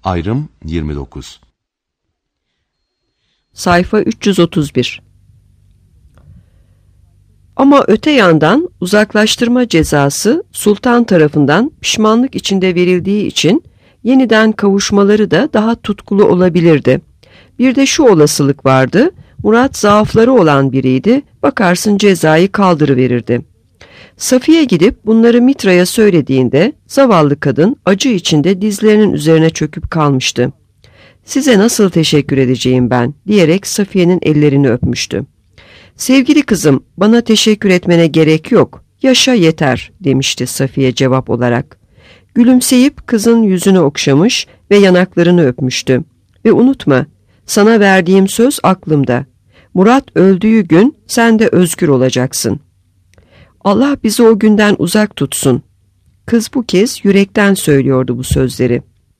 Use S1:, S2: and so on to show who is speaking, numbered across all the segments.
S1: Ayrım 29.
S2: Sayfa 331. Ama öte yandan uzaklaştırma cezası sultan tarafından pişmanlık içinde verildiği için yeniden kavuşmaları da daha tutkulu olabilirdi. Bir de şu olasılık vardı, Murat zaafları olan biriydi, bakarsın cezayı kaldırıverirdi. Safiye gidip bunları Mitra'ya söylediğinde zavallı kadın acı içinde dizlerinin üzerine çöküp kalmıştı. "Size nasıl teşekkür edeceğim ben?" diyerek Safiye'nin ellerini öpmüştü. "Sevgili kızım, bana teşekkür etmene gerek yok, yaşa yeter," demişti Safiye cevap olarak. Gülümseyip kızın yüzünü okşamış ve yanaklarını öpmüştü. "Ve unutma, sana verdiğim söz aklımda. Murat öldüğü gün sen de özgür olacaksın. Allah bizi o günden uzak tutsun." Kız bu kez yürekten söylüyordu bu sözleri.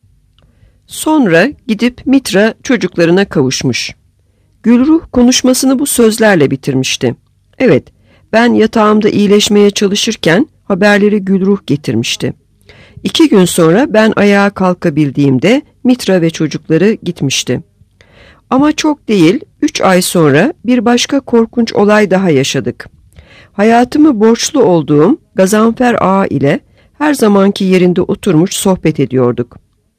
S2: Sonra gidip Mitra çocuklarına kavuşmuş. Gülruh konuşmasını bu sözlerle bitirmişti. Evet, ben yatağımda iyileşmeye çalışırken haberleri Gülruh getirmişti. 2 gün sonra ben ayağa kalkabildiğimde Mitra ve çocukları gitmişti. Ama çok değil, 3 ay sonra bir başka korkunç olay daha yaşadık. Hayatımı borçlu olduğum Gazanfer Ağa ile her zamanki yerinde oturmuş sohbet ediyorduk.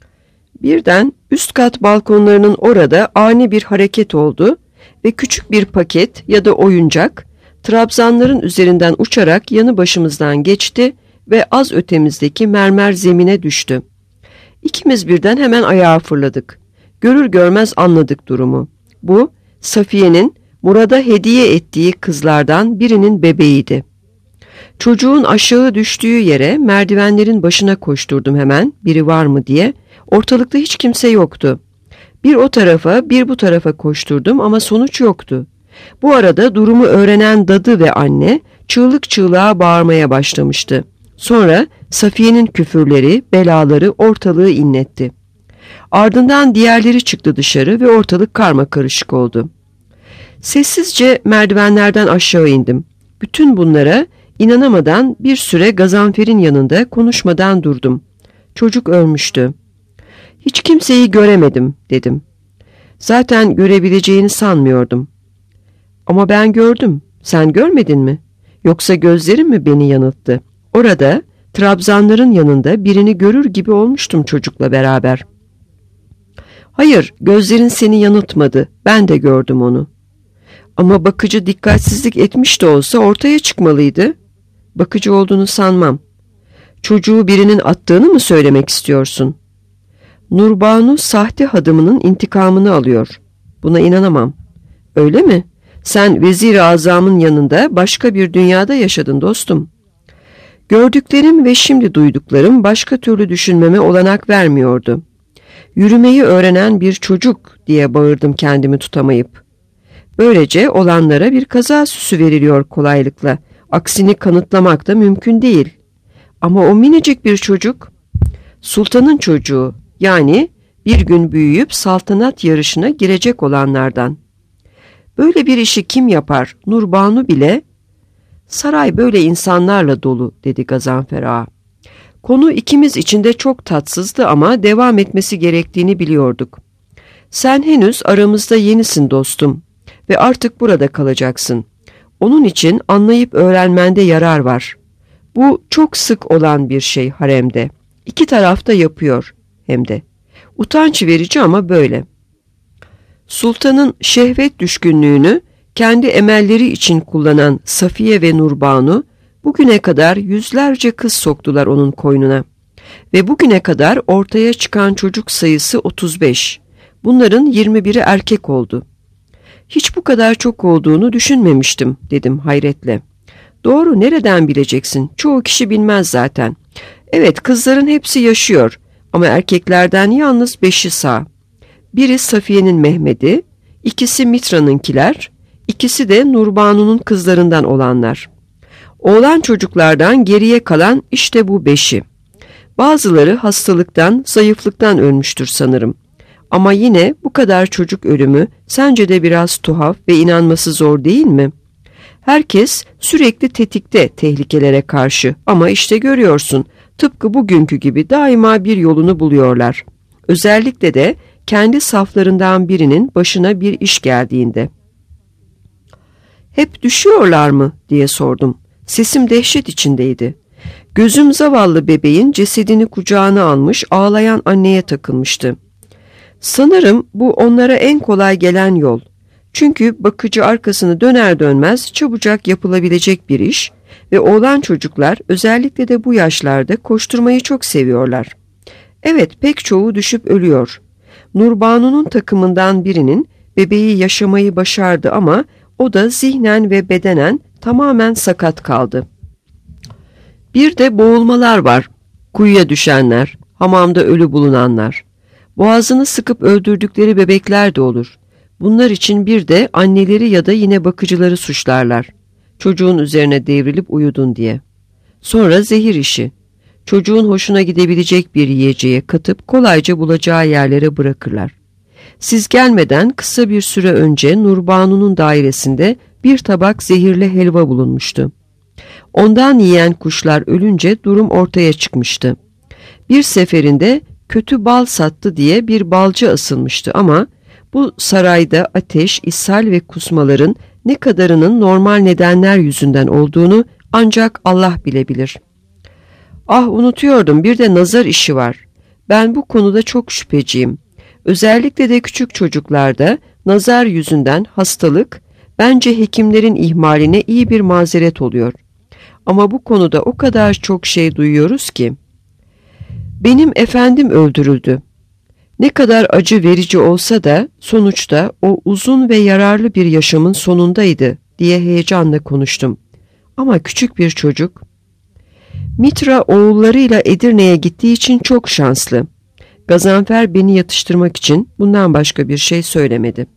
S2: Birden üst kat balkonlarının orada ani bir hareket oldu ve küçük bir paket ya da oyuncak trabzanların üzerinden uçarak yanı başımızdan geçti ve az ötemizdeki mermer zemine düştü. İkimiz birden hemen ayağa fırladık. Görür görmez anladık durumu. Bu, Safiye'nin Murat'a hediye ettiği kızlardan birinin bebeğiydi. Çocuğun aşağı düştüğü yere merdivenlerin başına koşturdum hemen, biri var mı diye. Ortalıkta hiç kimse yoktu. Bir o tarafa bir bu tarafa koşturdum ama sonuç yoktu. Bu arada durumu öğrenen dadı ve anne çığlık çığlığa bağırmaya başlamıştı. Sonra Safiye'nin küfürleri, belaları ortalığı inletti. Ardından diğerleri çıktı dışarı ve ortalık karmakarışık oldu. Sessizce merdivenlerden aşağı indim. Bütün bunlara inanamadan bir süre Gazanfer'in yanında konuşmadan durdum. Çocuk ölmüştü. "Hiç kimseyi göremedim," dedim. "Zaten görebileceğini sanmıyordum." "Ama ben gördüm. Sen görmedin mi? Yoksa gözlerim mi beni yanılttı? Orada trabzanların yanında birini görür gibi olmuştum çocukla beraber." "Hayır, gözlerin seni yanıltmadı. Ben de gördüm onu." "Ama bakıcı dikkatsizlik etmiş de olsa ortaya çıkmalıydı." "Bakıcı olduğunu sanmam." "Çocuğu birinin attığını mı söylemek istiyorsun?" "Nurbanu sahte hadımının intikamını alıyor." "Buna inanamam." "Öyle mi? Sen Vezir-i Azam'ın yanında başka bir dünyada yaşadın dostum." Gördüklerim ve şimdi duyduklarım başka türlü düşünmeme olanak vermiyordu. "Yürümeyi öğrenen bir çocuk," diye bağırdım kendimi tutamayıp. Böylece olanlara bir kaza süsü veriliyor kolaylıkla. Aksini kanıtlamak da mümkün değil. Ama o minicik bir çocuk, sultanın çocuğu, yani bir gün büyüyüp saltanat yarışına girecek olanlardan. Böyle bir işi kim yapar? Nurbanu bile. "Saray böyle insanlarla dolu," dedi Gazanfer Ağa. Konu ikimiz için de çok tatsızdı ama devam etmesi gerektiğini biliyorduk. "Sen henüz aramızda yenisin dostum ve artık burada kalacaksın. Onun için anlayıp öğrenmende yarar var. Bu çok sık olan bir şey haremde. 2 taraf da yapıyor hem de. Utanç verici ama böyle." Sultanın şehvet düşkünlüğünü kendi emelleri için kullanan Safiye ve Nurbanu bugüne kadar yüzlerce kız soktular onun koynuna. Ve bugüne kadar ortaya çıkan çocuk sayısı 35. Bunların 21'i erkek oldu. "Hiç bu kadar çok olduğunu düşünmemiştim," dedim hayretle. "Doğru, nereden bileceksin? Çoğu kişi bilmez zaten. Evet, kızların hepsi yaşıyor ama erkeklerden yalnız 5'i sağ. Biri Safiye'nin Mehmet'i, 2'si Mitra'nınkiler, 2'si de Nurbanu'nun kızlarından olanlar. Oğlan çocuklardan geriye kalan işte bu 5'i. Bazıları hastalıktan, zayıflıktan ölmüştür sanırım. Ama yine bu kadar çocuk ölümü sence de biraz tuhaf ve inanması zor değil mi? Herkes sürekli tetikte tehlikelere karşı ama işte görüyorsun, tıpkı bugünkü gibi daima bir yolunu buluyorlar. Özellikle de kendi saflarından birinin başına bir iş geldiğinde. "Hep düşüyorlar mı?" diye sordum. Sesim dehşet içindeydi. Gözüm zavallı bebeğin cesedini kucağına almış ağlayan anneye takılmıştı. Sanırım bu onlara en kolay gelen yol. Çünkü bakıcı arkasını döner dönmez çabucak yapılabilecek bir iş ve oğlan çocuklar özellikle de bu yaşlarda koşturmayı çok seviyorlar. Evet, pek çoğu düşüp ölüyor. Nurbanu'nun takımından birinin bebeği yaşamayı başardı ama o da zihnen ve bedenen tamamen sakat kaldı. Bir de boğulmalar var. Kuyuya düşenler, hamamda ölü bulunanlar. Boğazını sıkıp öldürdükleri bebekler de olur. Bunlar için bir de anneleri ya da yine bakıcıları suçlarlar. Çocuğun üzerine devrilip uyudun diye. Sonra zehir işi. Çocuğun hoşuna gidebilecek bir yiyeceğe katıp kolayca bulacağı yerlere bırakırlar. Siz gelmeden kısa bir süre önce Nurbanu'nun dairesinde bir tabak zehirli helva bulunmuştu. Ondan yiyen kuşlar ölünce durum ortaya çıkmıştı. Bir seferinde kötü bal sattı diye bir balcı asılmıştı ama bu sarayda ateş, ishal ve kusmaların ne kadarının normal nedenler yüzünden olduğunu ancak Allah bilebilir. Ah, unutuyordum, bir de nazar işi var. Ben bu konuda çok şüpheciyim. Özellikle de küçük çocuklarda nazar yüzünden hastalık bence hekimlerin ihmaline iyi bir mazeret oluyor. Ama bu konuda o kadar çok şey duyuyoruz ki. Benim efendim öldürüldü. Ne kadar acı verici olsa da sonuçta o uzun ve yararlı bir yaşamın sonundaydı diye heyecanla konuştum. Ama küçük bir çocuk. Mitra oğullarıyla Edirne'ye gittiği için çok şanslı. Gazanfer beni yatıştırmak için bundan başka bir şey söylemedi.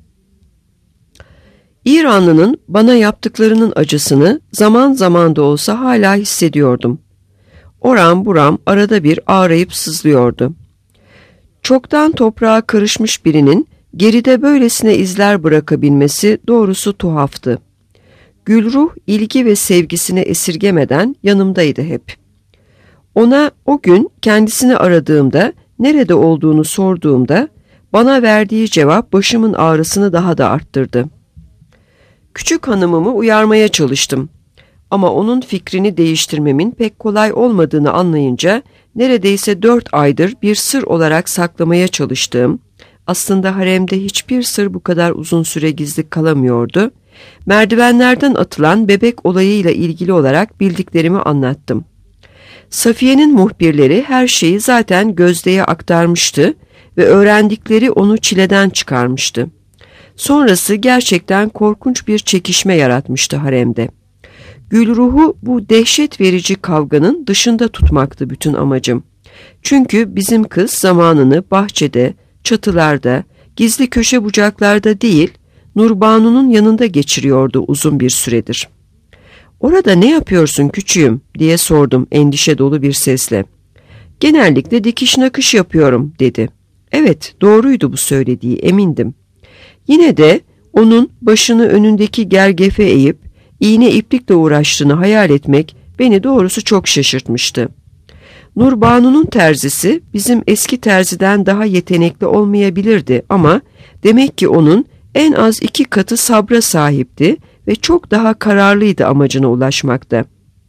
S2: İranlı'nın bana yaptıklarının acısını zaman zaman da olsa hala hissediyordum. Oram buram arada bir ağrıyıp sızlıyordu. Çoktan toprağa karışmış birinin geride böylesine izler bırakabilmesi doğrusu tuhaftı. Gülruh ilgi ve sevgisini esirgemeden yanımdaydı hep. Ona o gün kendisini aradığımda, nerede olduğunu sorduğumda bana verdiği cevap başımın ağrısını daha da arttırdı. Küçük hanımımı uyarmaya çalıştım. Ama onun fikrini değiştirmemin pek kolay olmadığını anlayınca neredeyse 4 aydır bir sır olarak saklamaya çalıştığım, aslında haremde hiçbir sır bu kadar uzun süre gizli kalamıyordu, merdivenlerden atılan bebek olayıyla ilgili olarak bildiklerimi anlattım. Safiye'nin muhbirleri her şeyi zaten Gözde'ye aktarmıştı ve öğrendikleri onu çileden çıkarmıştı. Sonrası gerçekten korkunç bir çekişme yaratmıştı haremde. Gülruh'u bu dehşet verici kavganın dışında tutmaktı bütün amacım. Çünkü bizim kız zamanını bahçede, çatılarda, gizli köşe bucaklarda değil, Nurbanu'nun yanında geçiriyordu uzun bir süredir. "Orada ne yapıyorsun küçüğüm?" diye sordum endişe dolu bir sesle. "Genellikle dikiş nakış yapıyorum," dedi. Evet, doğruydu bu söylediği, emindim. Yine de onun başını önündeki gergefe eğip iğne iplikle uğraştığını hayal etmek beni doğrusu çok şaşırtmıştı. Nurbanu'nun terzisi bizim eski terziden daha yetenekli olmayabilirdi ama demek ki onun en az 2 katı sabra sahipti ve çok daha kararlıydı amacına ulaşmakta.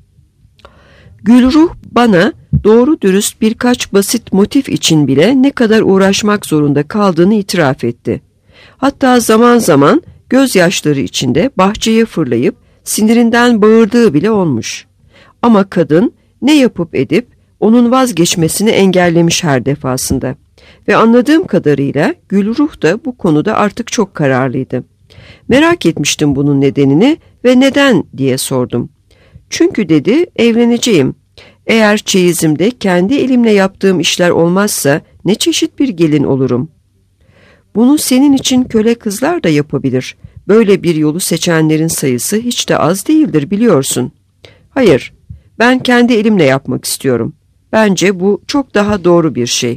S2: Gülruh bana doğru dürüst birkaç basit motif için bile ne kadar uğraşmak zorunda kaldığını itiraf etti. Hatta zaman zaman gözyaşları içinde bahçeye fırlayıp sinirinden bağırdığı bile olmuş. Ama kadın ne yapıp edip onun vazgeçmesini engellemiş her defasında. Ve anladığım kadarıyla Gülruh da bu konuda artık çok kararlıydı. Merak etmiştim bunun nedenini ve neden diye sordum. Çünkü dedi, evleneceğim. Eğer çeyizimde kendi elimle yaptığım işler olmazsa ne çeşit bir gelin olurum. Bunu senin için köle kızlar da yapabilir. Böyle bir yolu seçenlerin sayısı hiç de az değildir biliyorsun. Hayır, ben kendi elimle yapmak istiyorum. Bence bu çok daha doğru bir şey.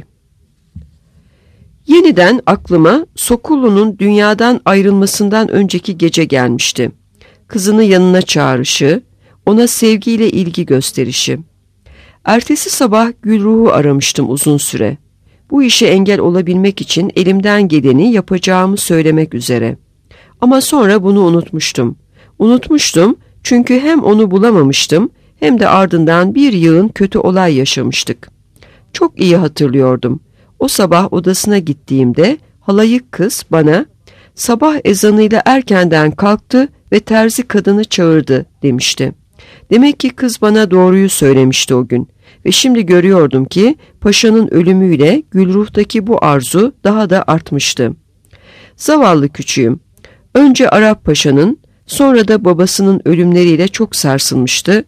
S2: Yeniden aklıma Sokullu'nun dünyadan ayrılmasından önceki gece gelmişti. Kızını yanına çağrışı, ona sevgiyle ilgi gösterişi. Ertesi sabah Gülruh'u aramıştım uzun süre. Bu işe engel olabilmek için elimden geleni yapacağımı söylemek üzere. Ama sonra bunu unutmuştum. Unutmuştum çünkü hem onu bulamamıştım hem de ardından bir yığın kötü olay yaşamıştık. Çok iyi hatırlıyordum. O sabah odasına gittiğimde halayık kız bana "Sabah ezanıyla erkenden kalktı ve terzi kadını çağırdı" demişti. Demek ki kız bana doğruyu söylemişti o gün. Ve şimdi görüyordum ki paşanın ölümüyle Gülruh'taki bu arzu daha da artmıştı. Zavallı küçüğüm. Önce Arap Paşa'nın, sonra da babasının ölümleriyle çok sarsılmıştı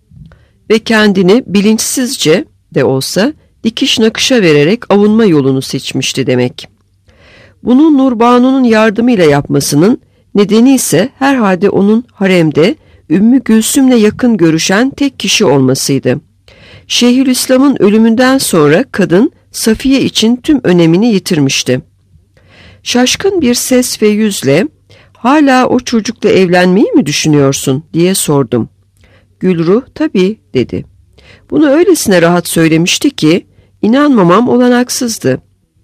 S2: ve kendini bilinçsizce de olsa dikiş nakışa vererek avunma yolunu seçmişti demek. Bunu Nurbanu'nun yardımıyla yapmasının nedeni ise herhalde onun haremde Ümmü Gülsüm'le yakın görüşen tek kişi olmasıydı. Şeyhülislam'ın ölümünden sonra kadın Safiye için tüm önemini yitirmişti. Şaşkın bir ses ve yüzle "Hala o çocukla evlenmeyi mi düşünüyorsun?" diye sordum. Gülruh "Tabii" dedi. Bunu öylesine rahat söylemişti ki inanmamam olanaksızdı.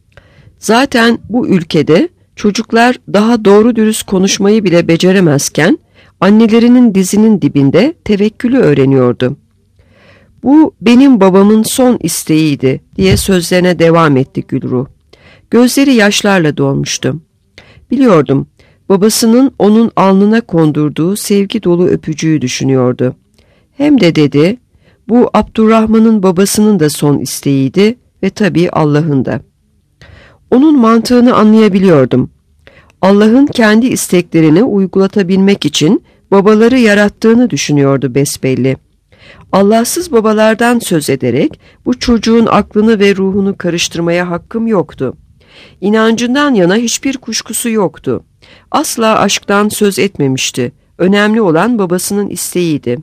S2: Zaten bu ülkede çocuklar daha doğru dürüst konuşmayı bile beceremezken annelerinin dizinin dibinde tevekkülü öğreniyordu. "Bu benim babamın son isteğiydi" diye sözlerine devam etti Gülruh. Gözleri yaşlarla dolmuştu. Biliyordum, babasının onun alnına kondurduğu sevgi dolu öpücüğü düşünüyordu. Hem de dedi, bu Abdurrahman'ın babasının da son isteğiydi ve tabii Allah'ın da. Onun mantığını anlayabiliyordum. Allah'ın kendi isteklerini uygulatabilmek için babaları yarattığını düşünüyordu besbelli. Allahsız babalardan söz ederek bu çocuğun aklını ve ruhunu karıştırmaya hakkım yoktu. İnancından yana hiçbir kuşkusu yoktu. Asla aşktan söz etmemişti. Önemli olan babasının isteğiydi.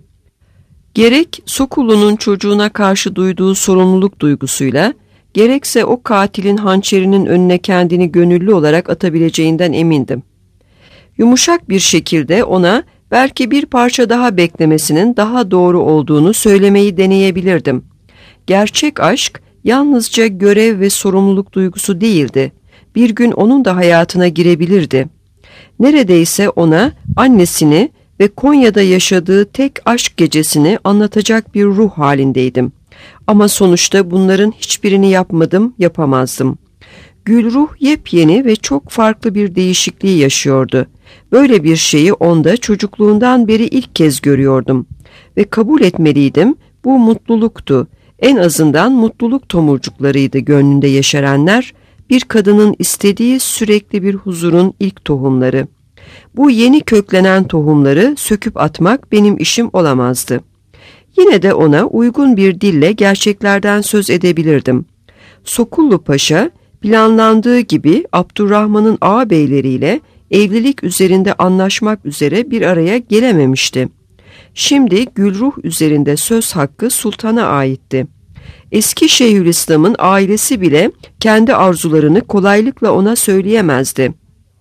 S2: Gerek Sokullu'nun çocuğuna karşı duyduğu sorumluluk duygusuyla, gerekse o katilin hançerinin önüne kendini gönüllü olarak atabileceğinden emindim. Yumuşak bir şekilde ona belki bir parça daha beklemesinin daha doğru olduğunu söylemeyi deneyebilirdim. Gerçek aşk yalnızca görev ve sorumluluk duygusu değildi. Bir gün onun da hayatına girebilirdi. Neredeyse ona annesini ve Konya'da yaşadığı tek aşk gecesini anlatacak bir ruh halindeydim. Ama sonuçta bunların hiçbirini yapmadım, yapamazdım. Gülruh yepyeni ve çok farklı bir değişikliği yaşıyordu. Böyle bir şeyi onda çocukluğundan beri ilk kez görüyordum. Ve kabul etmeliydim, bu mutluluktu. En azından mutluluk tomurcuklarıydı gönlünde yeşerenler, bir kadının istediği sürekli bir huzurun ilk tohumları. Bu yeni köklenen tohumları söküp atmak benim işim olamazdı. Yine de ona uygun bir dille gerçeklerden söz edebilirdim. Sokullu Paşa planlandığı gibi Abdurrahman'ın ağabeyleriyle evlilik üzerinde anlaşmak üzere bir araya gelememişti. Şimdi Gülruh üzerinde söz hakkı sultana aitti. Eski Şeyhülislam'ın ailesi bile kendi arzularını kolaylıkla ona söyleyemezdi.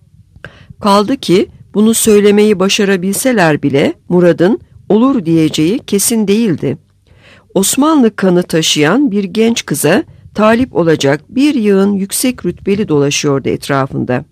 S2: Kaldı ki bunu söylemeyi başarabilseler bile Murad'ın olur diyeceği kesin değildi. Osmanlı kanı taşıyan bir genç kıza talip olacak bir yığın yüksek rütbeli dolaşıyordu etrafında.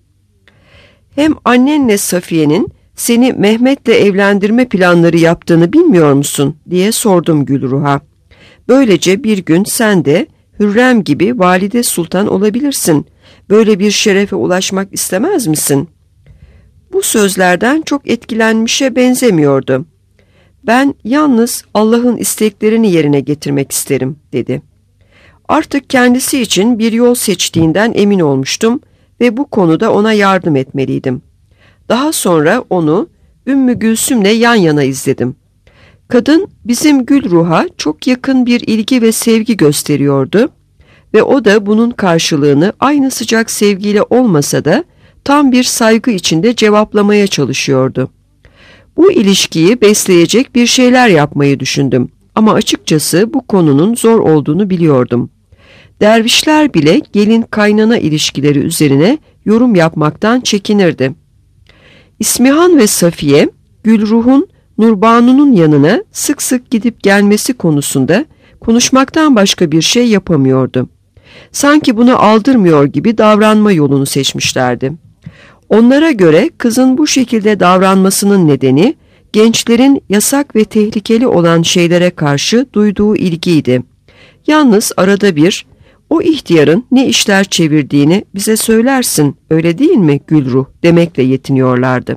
S2: Hem annenle Safiye'nin seni Mehmet'le evlendirme planları yaptığını bilmiyor musun diye sordum Gülruh'a. Böylece bir gün sen de Hürrem gibi valide sultan olabilirsin. Böyle bir şerefe ulaşmak istemez misin? Bu sözlerden çok etkilenmişe benzemiyordu. Ben yalnız Allah'ın isteklerini yerine getirmek isterim dedi. Artık kendisi için bir yol seçtiğinden emin olmuştum ve bu konuda ona yardım etmeliydim. Daha sonra onu Ümmü Gülsüm'le yan yana izledim. Kadın bizim Gülruh'a çok yakın bir ilgi ve sevgi gösteriyordu ve o da bunun karşılığını aynı sıcak sevgiyle olmasa da tam bir saygı içinde cevaplamaya çalışıyordu. Bu ilişkiyi besleyecek bir şeyler yapmayı düşündüm ama açıkçası bu konunun zor olduğunu biliyordum. Dervişler bile gelin kaynana ilişkileri üzerine yorum yapmaktan çekinirdi. İsmihan ve Safiye, Gülruh'un Nurbanu'nun yanına sık sık gidip gelmesi konusunda konuşmaktan başka bir şey yapamıyordu. Sanki bunu aldırmıyor gibi davranma yolunu seçmişlerdi. Onlara göre kızın bu şekilde davranmasının nedeni gençlerin yasak ve tehlikeli olan şeylere karşı duyduğu ilgiydi. Yalnız arada bir, "O ihtiyarın ne işler çevirdiğini bize söylersin, öyle değil mi Gülruh?" demekle yetiniyorlardı.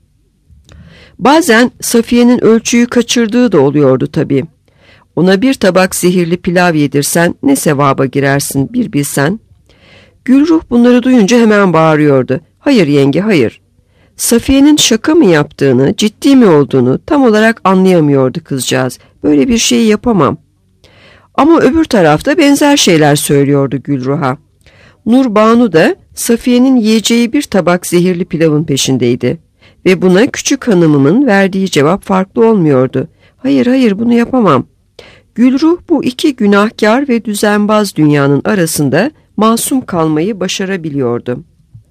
S2: Bazen Safiye'nin ölçüyü kaçırdığı da oluyordu tabii. Ona bir tabak zehirli pilav yedirsen ne sevaba girersin bir bilsen. Gülruh bunları duyunca hemen bağırıyordu. "Hayır yenge, hayır." Safiye'nin şaka mı yaptığını, ciddi mi olduğunu tam olarak anlayamıyordu kızcağız. "Böyle bir şeyi yapamam." Ama öbür tarafta benzer şeyler söylüyordu Gülruh'a. Nurbanu da Safiye'nin yiyeceği bir tabak zehirli pilavın peşindeydi. Ve buna küçük hanımımın verdiği cevap farklı olmuyordu. "Hayır, hayır, bunu yapamam." Gülruh bu iki günahkar ve düzenbaz dünyanın arasında masum kalmayı başarabiliyordu.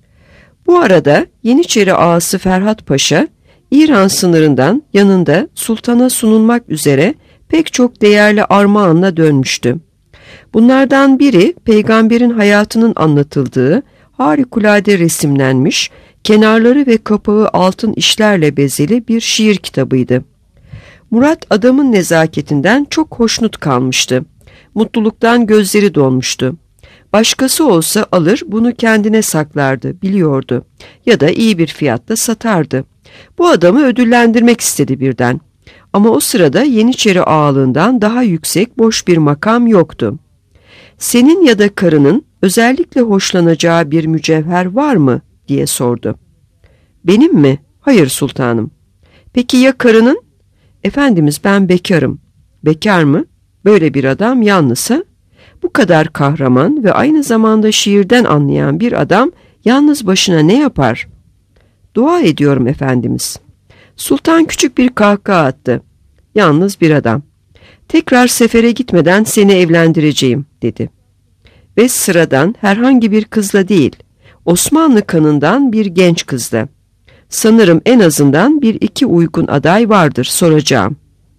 S2: Bu arada Yeniçeri ağası Ferhat Paşa, İran sınırından yanında sultana sunulmak üzere pek çok değerli armağanla dönmüştü. Bunlardan biri peygamberin hayatının anlatıldığı harikulade resimlenmiş, kenarları ve kapağı altın işlerle bezeli bir şiir kitabıydı. Murat adamın nezaketinden çok hoşnut kalmıştı. Mutluluktan gözleri dolmuştu. Başkası olsa alır bunu kendine saklardı, biliyordu. Ya da iyi bir fiyatla satardı. Bu adamı ödüllendirmek istedi birden. Ama o sırada Yeniçeri ağalığından daha yüksek boş bir makam yoktu. "Senin ya da karının özellikle hoşlanacağı bir mücevher var mı?" diye sordu. "Benim mi? Hayır sultanım." "Peki ya karının?" "Efendimiz, ben bekarım." "Bekar mı? Böyle bir adam yalnızsa?" Bu kadar kahraman ve aynı zamanda şiirden anlayan bir adam yalnız başına ne yapar? "Dua ediyorum efendimiz." Sultan küçük bir kahkaha attı. "Yalnız bir adam. Tekrar sefere gitmeden seni evlendireceğim," dedi. Ve sıradan herhangi bir kızla değil, Osmanlı kanından bir genç kızla. "Sanırım en azından bir iki uygun aday vardır, soracağım."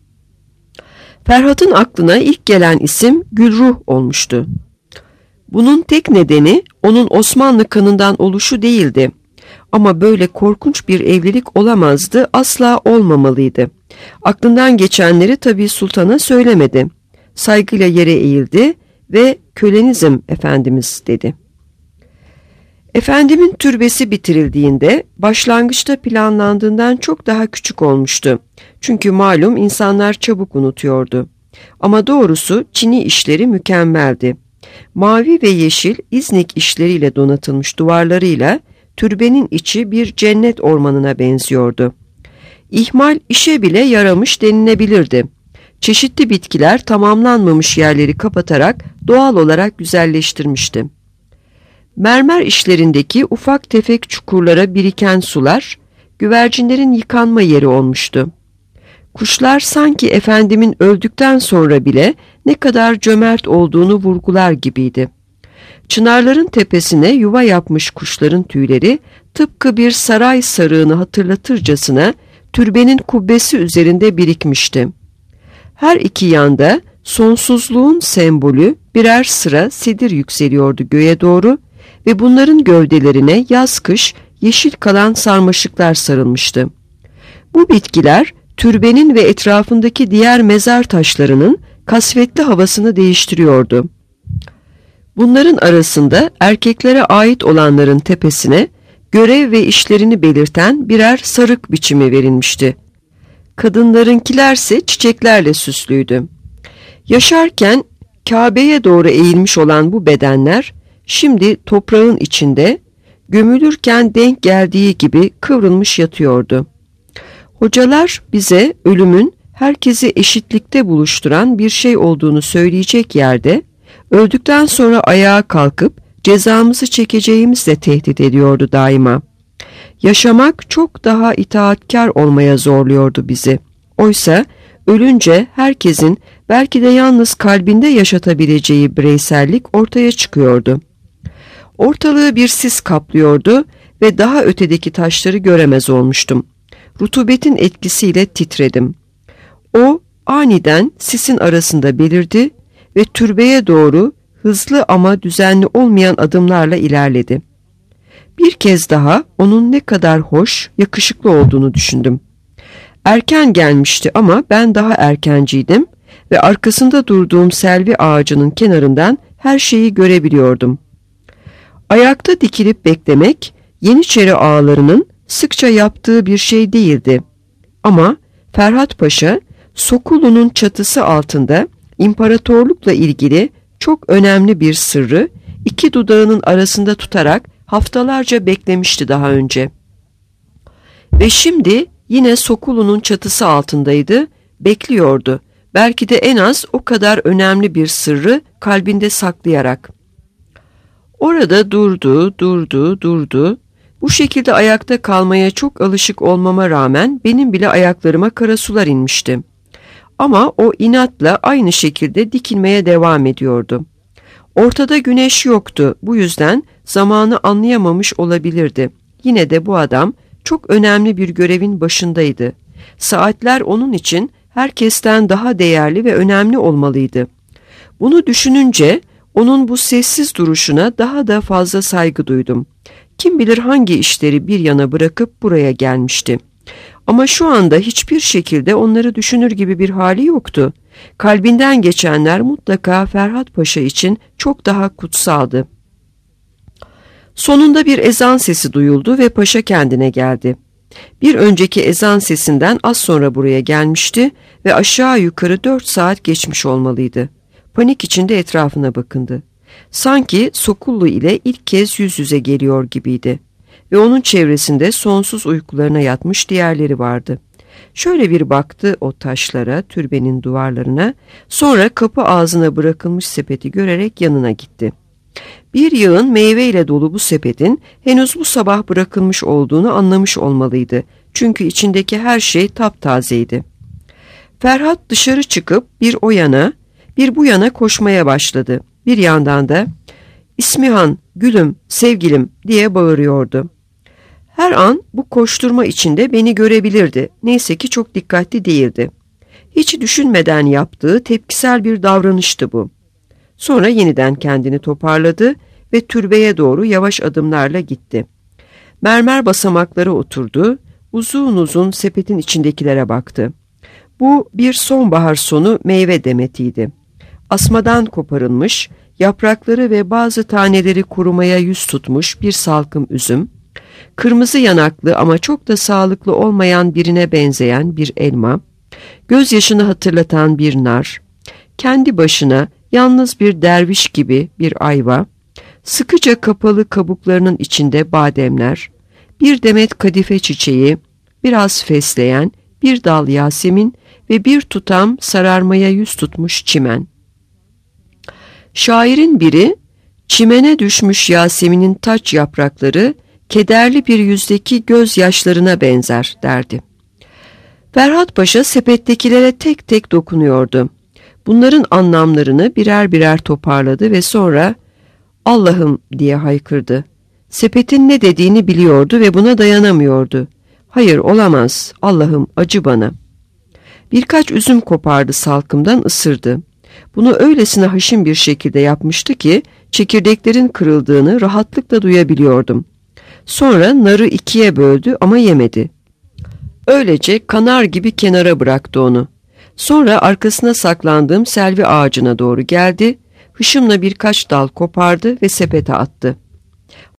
S2: Ferhat'ın aklına ilk gelen isim Gülruh olmuştu. Bunun tek nedeni onun Osmanlı kanından oluşu değildi. Ama böyle korkunç bir evlilik olamazdı, asla olmamalıydı. Aklından geçenleri tabii sultana söylemedi. Saygıyla yere eğildi ve "Kölenizm efendimiz," dedi. Efendimin türbesi bitirildiğinde başlangıçta planlandığından çok daha küçük olmuştu. Çünkü malum insanlar çabuk unutuyordu. Ama doğrusu çini işleri mükemmeldi. Mavi ve yeşil İznik işleriyle donatılmış duvarlarıyla türbenin içi bir cennet ormanına benziyordu. İhmal işe bile yaramış denilebilirdi. Çeşitli bitkiler tamamlanmamış yerleri kapatarak doğal olarak güzelleştirmişti. Mermer işlerindeki ufak tefek çukurlara biriken sular, güvercinlerin yıkanma yeri olmuştu. Kuşlar sanki efendimin öldükten sonra bile ne kadar cömert olduğunu vurgular gibiydi. Çınarların tepesine yuva yapmış kuşların tüyleri tıpkı bir saray sarığını hatırlatırcasına türbenin kubbesi üzerinde birikmişti. Her iki yanda sonsuzluğun sembolü birer sıra sedir yükseliyordu göğe doğru ve bunların gövdelerine yaz-kış yeşil kalan sarmaşıklar sarılmıştı. Bu bitkiler türbenin ve etrafındaki diğer mezar taşlarının kasvetli havasını değiştiriyordu. Bunların arasında erkeklere ait olanların tepesine görev ve işlerini belirten birer sarık biçimi verilmişti. Kadınlarınkilerse çiçeklerle süslüydü. Yaşarken Kabe'ye doğru eğilmiş olan bu bedenler şimdi toprağın içinde gömülürken denk geldiği gibi kıvrılmış yatıyordu. Hocalar bize ölümün herkesi eşitlikte buluşturan bir şey olduğunu söyleyecek yerde öldükten sonra ayağa kalkıp cezamızı çekeceğimizle tehdit ediyordu daima. Yaşamak çok daha itaatkar olmaya zorluyordu bizi. Oysa ölünce herkesin belki de yalnız kalbinde yaşatabileceği bireysellik ortaya çıkıyordu. Ortalığı bir sis kaplıyordu ve daha ötedeki taşları göremez olmuştum. Rutubetin etkisiyle titredim. O aniden sisin arasında belirdi ve türbeye doğru hızlı ama düzenli olmayan adımlarla ilerledi. Bir kez daha onun ne kadar hoş, yakışıklı olduğunu düşündüm. Erken gelmişti ama ben daha erkenciydim ve arkasında durduğum selvi ağacının kenarından her şeyi görebiliyordum. Ayakta dikilip beklemek, Yeniçeri ağalarının sıkça yaptığı bir şey değildi. Ama Ferhat Paşa, Sokullu'nun çatısı altında imparatorlukla ilgili çok önemli bir sırrı iki dudağının arasında tutarak haftalarca beklemişti daha önce. Ve şimdi yine Sokullu'nun çatısı altındaydı, bekliyordu. Belki de en az o kadar önemli bir sırrı kalbinde saklayarak. Orada durdu. Bu şekilde ayakta kalmaya çok alışık olmama rağmen benim bile ayaklarıma kara sular inmişti. Ama o inatla aynı şekilde dikilmeye devam ediyordu. Ortada güneş yoktu, bu yüzden zamanı anlayamamış olabilirdi. Yine de bu adam çok önemli bir görevin başındaydı. Saatler onun için herkesten daha değerli ve önemli olmalıydı. Bunu düşününce onun bu sessiz duruşuna daha da fazla saygı duydum. Kim bilir hangi işleri bir yana bırakıp buraya gelmişti. Ama şu anda hiçbir şekilde onları düşünür gibi bir hali yoktu. Kalbinden geçenler mutlaka Ferhat Paşa için çok daha kutsaldı. Sonunda bir ezan sesi duyuldu ve paşa kendine geldi. Bir önceki ezan sesinden az sonra buraya gelmişti ve aşağı yukarı 4 saat geçmiş olmalıydı. Panik içinde etrafına bakındı. Sanki Sokullu ile ilk kez yüz yüze geliyor gibiydi. Ve onun çevresinde sonsuz uykularına yatmış diğerleri vardı. Şöyle bir baktı o taşlara, türbenin duvarlarına, sonra kapı ağzına bırakılmış sepeti görerek yanına gitti. Bir yığın meyveyle dolu bu sepetin henüz bu sabah bırakılmış olduğunu anlamış olmalıydı. Çünkü içindeki her şey taptazeydi. Ferhat dışarı çıkıp bir o yana, bir bu yana koşmaya başladı. Bir yandan da "İsmihan, gülüm, sevgilim" diye bağırıyordu. Her an bu koşturma içinde beni görebilirdi. Neyse ki çok dikkatli değildi. Hiç düşünmeden yaptığı tepkisel bir davranıştı bu. Sonra yeniden kendini toparladı ve türbeye doğru yavaş adımlarla gitti. Mermer basamaklara oturdu, uzun uzun sepetin içindekilere baktı. Bu bir sonbahar sonu meyve demetiydi. Asmadan koparılmış, yaprakları ve bazı taneleri kurumaya yüz tutmuş bir salkım üzüm, kırmızı yanaklı ama çok da sağlıklı olmayan birine benzeyen bir elma, gözyaşını hatırlatan bir nar, kendi başına yalnız bir derviş gibi bir ayva, sıkıca kapalı kabuklarının içinde bademler, bir demet kadife çiçeği, biraz fesleğen, bir dal yasemin ve bir tutam sararmaya yüz tutmuş çimen. Şairin biri, "Çimene düşmüş Yasemin'in taç yaprakları kederli bir yüzdeki gözyaşlarına benzer" derdi. Ferhat Paşa sepettekilere tek tek dokunuyordu. Bunların anlamlarını birer birer toparladı ve sonra "Allah'ım" diye haykırdı. Sepetin ne dediğini biliyordu ve buna dayanamıyordu. "Hayır, olamaz, Allah'ım acı bana." Birkaç üzüm kopardı salkımdan, ısırdı. Bunu öylesine haşin bir şekilde yapmıştı ki çekirdeklerin kırıldığını rahatlıkla duyabiliyordum. Sonra narı ikiye böldü ama yemedi. Öylece kanar gibi kenara bıraktı onu. Sonra arkasına saklandığım selvi ağacına doğru geldi, hışımla birkaç dal kopardı ve sepete attı.